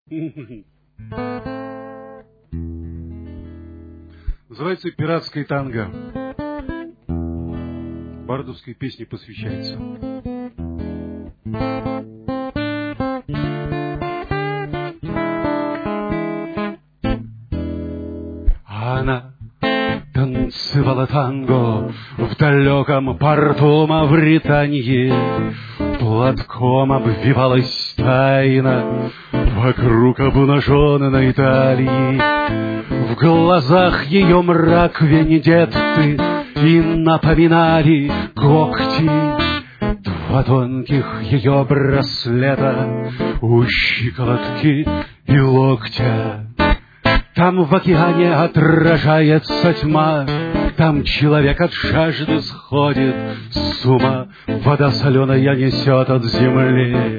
Называется «Пиратское танго». Бардовской песне посвящается. Она танцевала танго в далеком порту Мавритании, платком обвивалась тайна вокруг обнаженной талии. В глазах ее мрак венедетты и напоминали когти. Два тонких ее браслета у щиколотки и локтя. Там в океане отражается тьма, там человек от жажды сходит с ума. Вода соленая несет от земли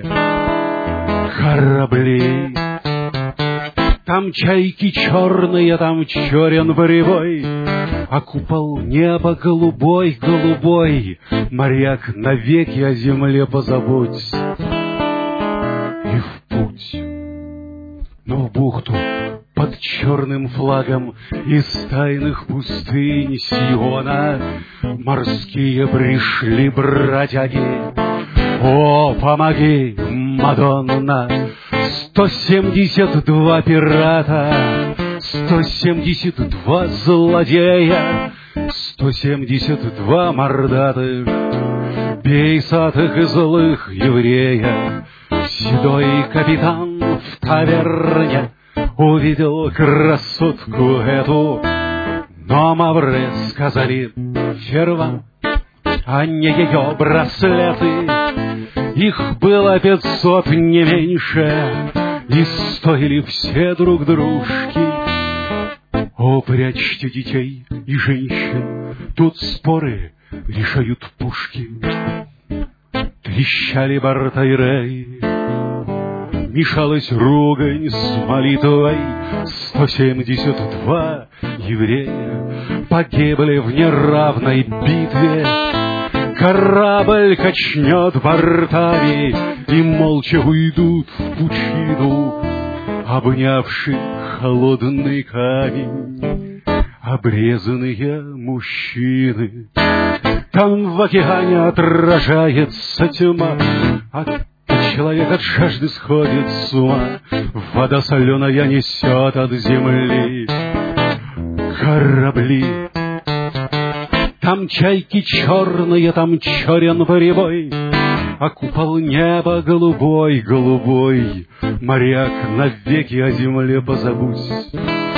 корабли. Там чайки черные, там черен буревой, а купол неба голубой, голубой. Моряк, навеки о земле позабудь. И в путь, но в бухту под черным флагом из тайных пустынь Сиона морские пришли бродяги. О, помоги, Мадонна! 172 пирата, 172 злодея, 172 мордатых, бейсатых и злых еврея. Седой капитан в таверне увидел красотку эту, но мавры сказали ферва, а не ее браслеты. Их было 500 не меньше, и стоили все друг дружки. О, прячьте детей и женщин, тут споры решают пушки. Трещали борта и рей, мешалась ругань с молитвой. 172 еврея погибли в неравной битве. Корабль качнет бортами, и молча уйдут в пучину, обнявший холодный камень обрезанные мужчины. Там в океане отражается тьма, а человек от жажды сходит с ума. Вода соленая несет от земли корабли. Там чайки черные, там черен буревой, а купол неба голубой, голубой. Моряк, навеки о земле позабудь.